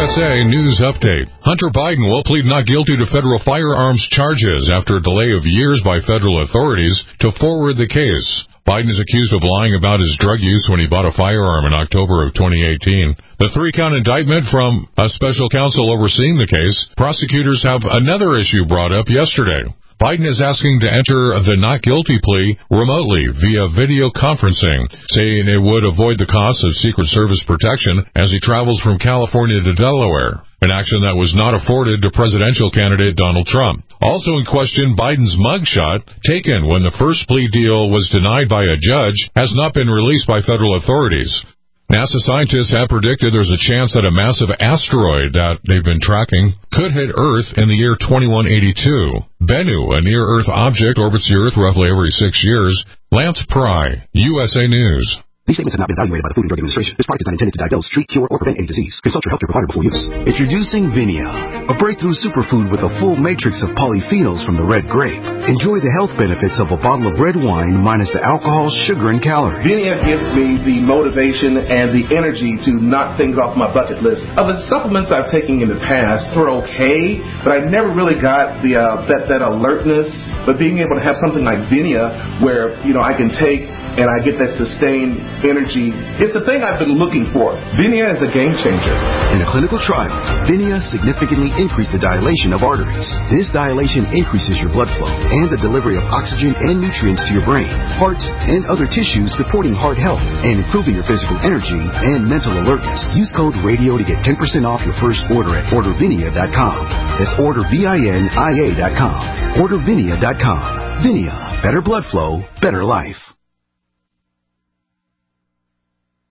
USA News Update. Hunter Biden will plead not guilty to federal firearms charges after a delay of years by federal authorities to forward the case. Biden is accused of lying about his drug use when he bought a firearm in October of 2018. The 3-count indictment from a special counsel overseeing the case. Prosecutors have another issue brought up yesterday. Biden is asking to enter the not guilty plea remotely via video conferencing, saying it would avoid the cost of Secret Service protection as he travels from California to Delaware, an action that was not afforded to presidential candidate Donald Trump. Also in question, Biden's mugshot, taken when the first plea deal was denied by a judge, has not been released by federal authorities. NASA scientists have predicted there's a chance that a massive asteroid that they've been tracking could hit Earth in the year 2182. Bennu, a near-Earth object, orbits the Earth roughly every 6 years. Lance Pry, USA News. These statements have not been evaluated by the Food and Drug Administration. This product is not intended to diagnose, treat, cure, or prevent any disease. Consult your healthcare provider before use. Introducing Vinia, a breakthrough superfood with a full matrix of polyphenols from the red grape. Enjoy the health benefits of a bottle of red wine minus the alcohol, sugar, and calories. Vinia gives me the motivation and the energy to knock things off my bucket list. The supplements I've taken in the past were okay, but I never really got the that alertness. But being able to have something like Vinia, where I can take and I get that sustained energy, it's the thing I've been looking for. Vinia is a game changer. In a clinical trial, Vinia significantly increased the dilation of arteries. This dilation increases your blood flow and the delivery of oxygen and nutrients to your brain, heart, and other tissues, supporting heart health and improving your physical energy and mental alertness. Use code RADIO to get 10% off your first order at ordervinia.com. That's ordervinia.com. Ordervinia.com. Vinia, better blood flow, better life.